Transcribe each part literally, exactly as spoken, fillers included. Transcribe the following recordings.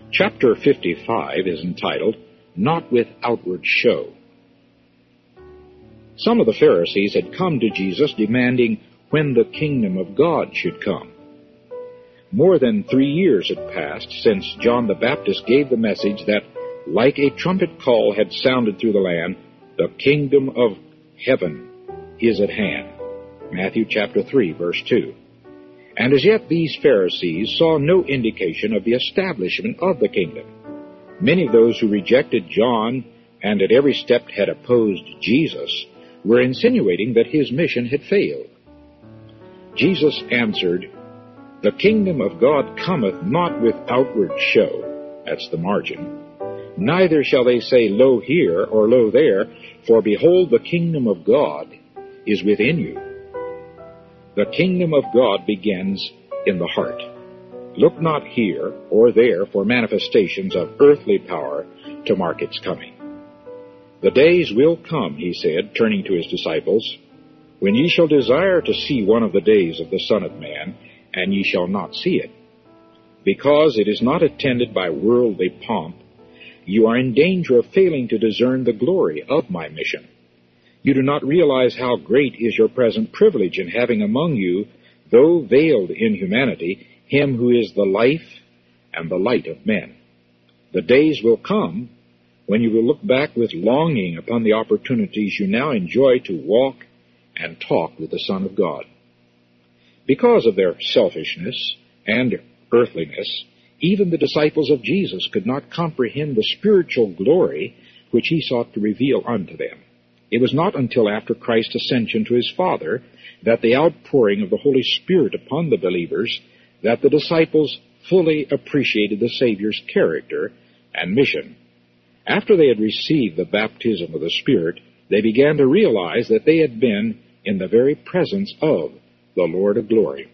Chapter fifty-five is entitled, Not with Outward Show. Some of the Pharisees had come to Jesus demanding when the kingdom of God should come. More than three years had passed since John the Baptist gave the message that, like a trumpet call had sounded through the land, the kingdom of heaven is at hand. Matthew chapter three, verse two. And as yet these Pharisees saw no indication of the establishment of the kingdom. Many of those who rejected John and at every step had opposed Jesus were insinuating that his mission had failed. Jesus answered, "The kingdom of God cometh not with outward show," that's the margin, "neither shall they say, Lo here, or Lo there, for behold, the kingdom of God is within you." The kingdom of God begins in the heart. Look not here or there for manifestations of earthly power to mark its coming. "The days will come," he said, turning to his disciples, "when ye shall desire to see one of the days of the Son of Man, and ye shall not see it. Because it is not attended by worldly pomp, you are in danger of failing to discern the glory of my mission. You do not realize how great is your present privilege in having among you, though veiled in humanity, him who is the life and the light of men. The days will come when you will look back with longing upon the opportunities you now enjoy to walk and talk with the Son of God." Because of their selfishness and earthliness, even the disciples of Jesus could not comprehend the spiritual glory which he sought to reveal unto them. It was not until after Christ's ascension to his Father that the outpouring of the Holy Spirit upon the believers that the disciples fully appreciated the Savior's character and mission. After they had received the baptism of the Spirit, they began to realize that they had been in the very presence of the Lord of glory.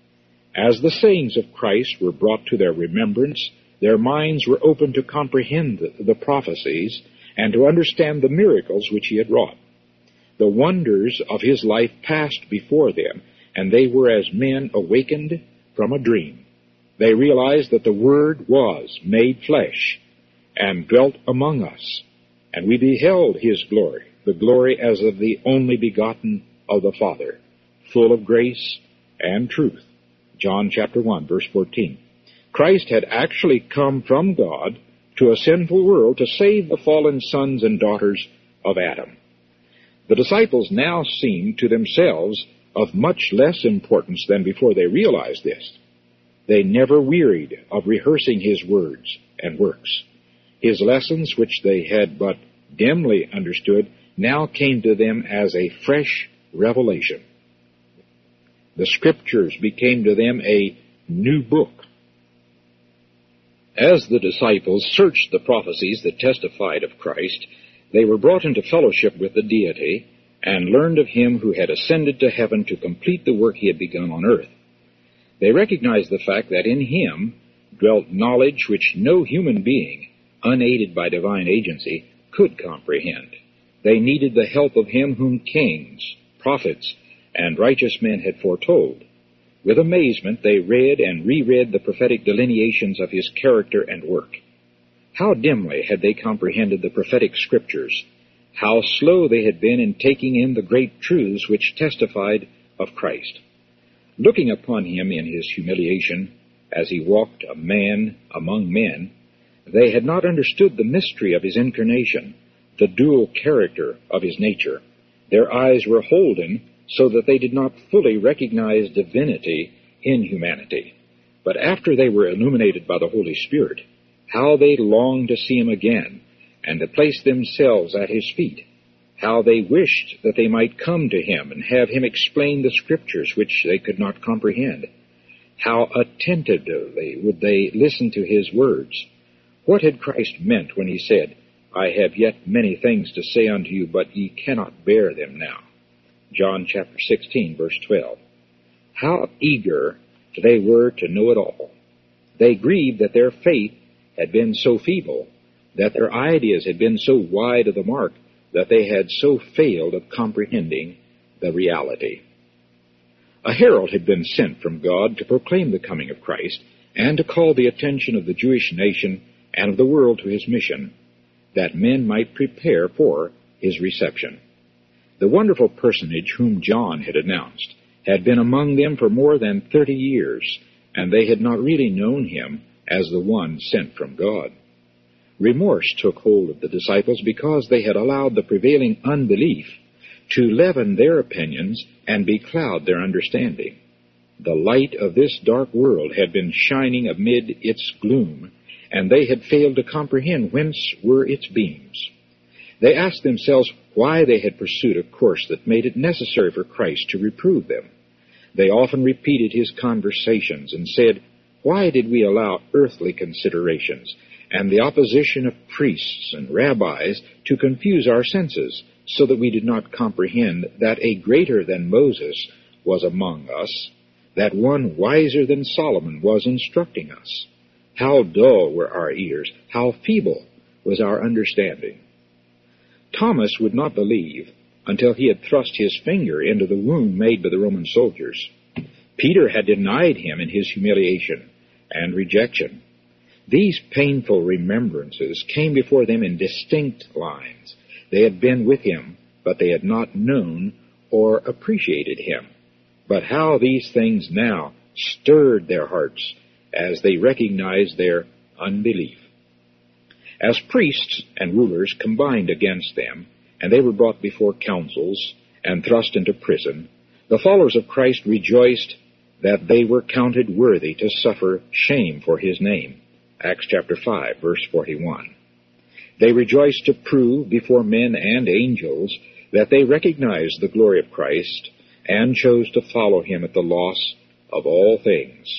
As the sayings of Christ were brought to their remembrance, their minds were opened to comprehend the prophecies and to understand the miracles which he had wrought. The wonders of his life passed before them, and they were as men awakened from a dream. They realized that the Word was made flesh and dwelt among us, and we beheld his glory, the glory as of the only begotten of the Father, full of grace and truth. John chapter one, verse fourteen. Christ had actually come from God to a sinful world to save the fallen sons and daughters of Adam. The disciples now seemed to themselves of much less importance than before they realized this. They never wearied of rehearsing his words and works. His lessons, which they had but dimly understood, now came to them as a fresh revelation. The Scriptures became to them a new book. As the disciples searched the prophecies that testified of Christ, they were brought into fellowship with the deity and learned of him who had ascended to heaven to complete the work he had begun on earth. They recognized the fact that in him dwelt knowledge which no human being, unaided by divine agency, could comprehend. They needed the help of him whom kings, prophets, and righteous men had foretold. With amazement, they read and reread the prophetic delineations of his character and work. How dimly had they comprehended the prophetic Scriptures, how slow they had been in taking in the great truths which testified of Christ. Looking upon him in his humiliation, as he walked a man among men, they had not understood the mystery of his incarnation, the dual character of his nature. Their eyes were holden so that they did not fully recognize divinity in humanity. But after they were illuminated by the Holy Spirit, how they longed to see him again and to place themselves at his feet. How they wished that they might come to him and have him explain the Scriptures which they could not comprehend. How attentively would they listen to his words. What had Christ meant when he said, "I have yet many things to say unto you, but ye cannot bear them now"? John chapter sixteen, verse twelve. How eager they were to know it all. They grieved that their faith had been so feeble, that their ideas had been so wide of the mark, that they had so failed of comprehending the reality. A herald had been sent from God to proclaim the coming of Christ, and to call the attention of the Jewish nation and of the world to his mission, that men might prepare for his reception. The wonderful personage whom John had announced had been among them for more than thirty years, and they had not really known him as the one sent from God. Remorse took hold of the disciples because they had allowed the prevailing unbelief to leaven their opinions and becloud their understanding. The light of this dark world had been shining amid its gloom, and they had failed to comprehend whence were its beams. They asked themselves why they had pursued a course that made it necessary for Christ to reprove them. They often repeated his conversations and said, "Why did we allow earthly considerations and the opposition of priests and rabbis to confuse our senses, so that we did not comprehend that a greater than Moses was among us, that one wiser than Solomon was instructing us? How dull were our ears, how feeble was our understanding." Thomas would not believe until he had thrust his finger into the wound made by the Roman soldiers. Peter had denied him in his humiliation and rejection. These painful remembrances came before them in distinct lines. They had been with him, but they had not known or appreciated him. But how these things now stirred their hearts as they recognized their unbelief. As priests and rulers combined against them, and they were brought before councils and thrust into prison, the followers of Christ rejoiced that they were counted worthy to suffer shame for his name. Acts chapter five, verse forty-one. They rejoiced to prove before men and angels that they recognized the glory of Christ and chose to follow him at the loss of all things.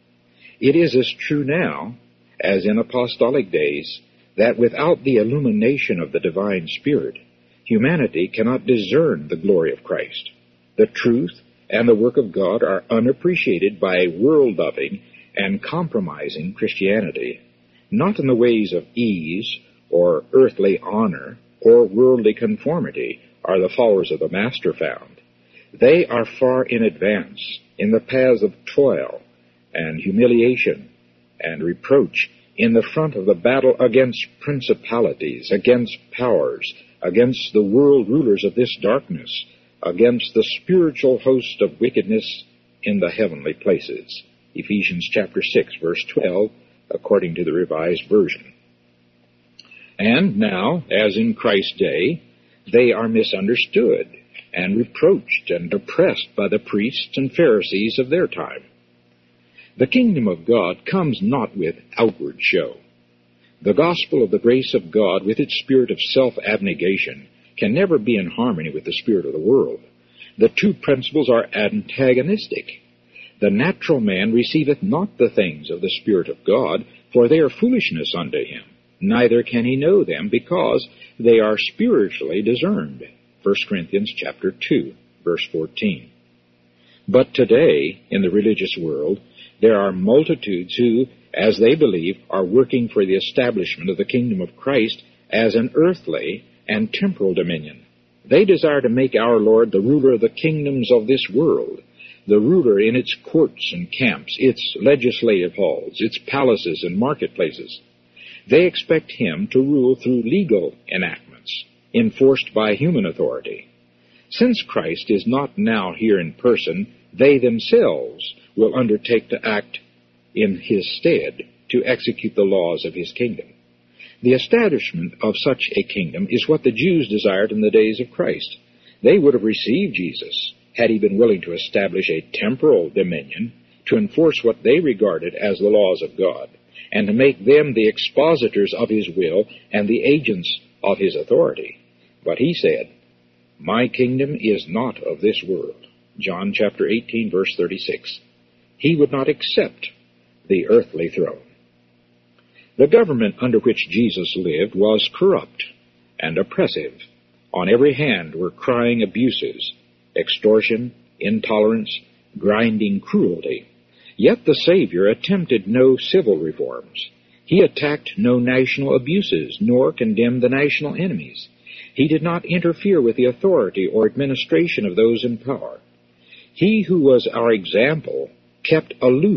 It is as true now as in apostolic days that without the illumination of the divine Spirit, humanity cannot discern the glory of Christ. The truth and the work of God are unappreciated by world-loving and compromising Christianity. Not in the ways of ease or earthly honor or worldly conformity are the followers of the Master found. They are far in advance in the paths of toil and humiliation and reproach, in the front of the battle against principalities, against powers, against the world rulers of this darkness, against the spiritual host of wickedness in the heavenly places. Ephesians chapter six, verse twelve, according to the Revised Version. And now, as in Christ's day, they are misunderstood and reproached and oppressed by the priests and Pharisees of their time. The kingdom of God comes not with outward show. The gospel of the grace of God, with its spirit of self-abnegation, can never be in harmony with the spirit of the world. The two principles are antagonistic. The natural man receiveth not the things of the Spirit of God, for they are foolishness unto him. Neither can he know them, because they are spiritually discerned. First Corinthians chapter two, verse fourteen. But today, in the religious world, there are multitudes who, as they believe, are working for the establishment of the kingdom of Christ as an earthly and temporal dominion. They desire to make our Lord the ruler of the kingdoms of this world, the ruler in its courts and camps, its legislative halls, its palaces and marketplaces. They expect him to rule through legal enactments, enforced by human authority. Since Christ is not now here in person, they themselves will undertake to act in his stead to execute the laws of his kingdom. The establishment of such a kingdom is what the Jews desired in the days of Christ. They would have received Jesus had he been willing to establish a temporal dominion, to enforce what they regarded as the laws of God, and to make them the expositors of his will and the agents of his authority. But he said, "My kingdom is not of this world." John chapter eighteen, verse thirty-six. He would not accept the earthly throne. The government under which Jesus lived was corrupt and oppressive. On every hand were crying abuses, extortion, intolerance, grinding cruelty. Yet the Savior attempted no civil reforms. He attacked no national abuses, nor condemned the national enemies. He did not interfere with the authority or administration of those in power. He who was our example kept aloof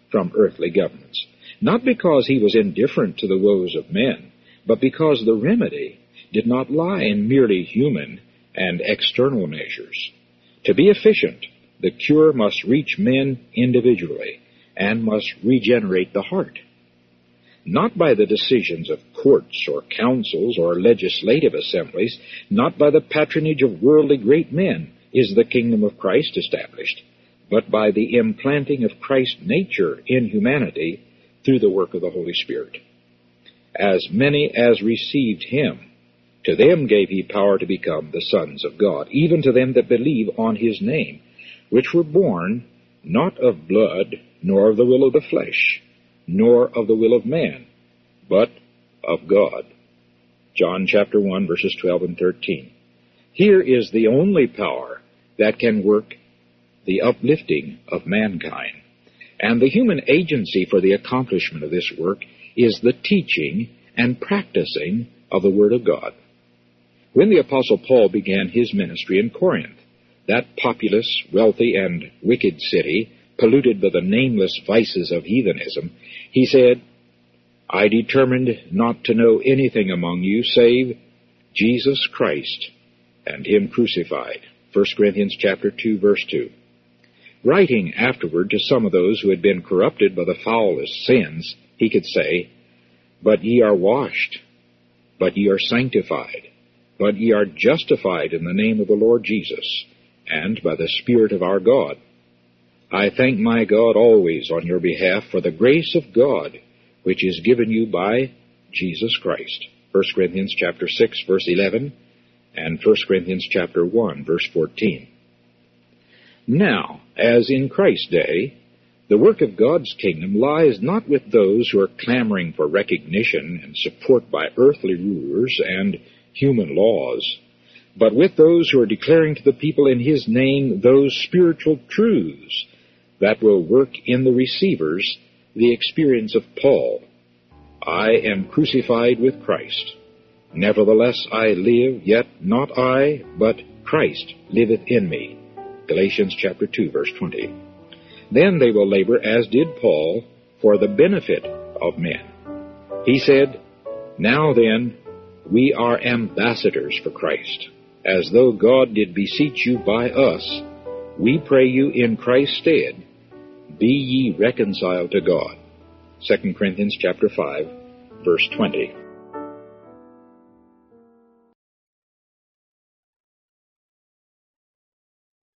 from earthly governments, not because he was indifferent to the woes of men, but because the remedy did not lie in merely human and external measures. To be efficient, the cure must reach men individually and must regenerate the heart. Not by the decisions of courts or councils or legislative assemblies, not by the patronage of worldly great men is the kingdom of Christ established, but by the implanting of Christ's nature in humanity through the work of the Holy Spirit. As many as received him, to them gave he power to become the sons of God, even to them that believe on his name, which were born not of blood, nor of the will of the flesh, nor of the will of man, but of God. John chapter one, verses twelve and thirteen. Here is the only power that can work the uplifting of mankind. And the human agency for the accomplishment of this work is the teaching and practicing of the Word of God. When the Apostle Paul began his ministry in Corinth, that populous, wealthy, and wicked city, polluted by the nameless vices of heathenism, he said, I determined not to know anything among you save Jesus Christ and him crucified. First Corinthians chapter two, verse two. Writing afterward to some of those who had been corrupted by the foulest sins, he could say, But ye are washed, but ye are sanctified, but ye are justified in the name of the Lord Jesus, and by the Spirit of our God. I thank my God always on your behalf for the grace of God, which is given you by Jesus Christ. First Corinthians chapter six, verse eleven, and First Corinthians chapter one, verse fourteen. Now, as in Christ's day, the work of God's kingdom lies not with those who are clamoring for recognition and support by earthly rulers and human laws, but with those who are declaring to the people in his name those spiritual truths that will work in the receivers the experience of Paul. I am crucified with Christ. Nevertheless I live, yet not I, but Christ liveth in me. Galatians chapter two, verse twenty. Then they will labor, as did Paul, for the benefit of men. He said, Now then, we are ambassadors for Christ. As though God did beseech you by us, we pray you in Christ's stead, be ye reconciled to God. Second Corinthians chapter five, verse twenty.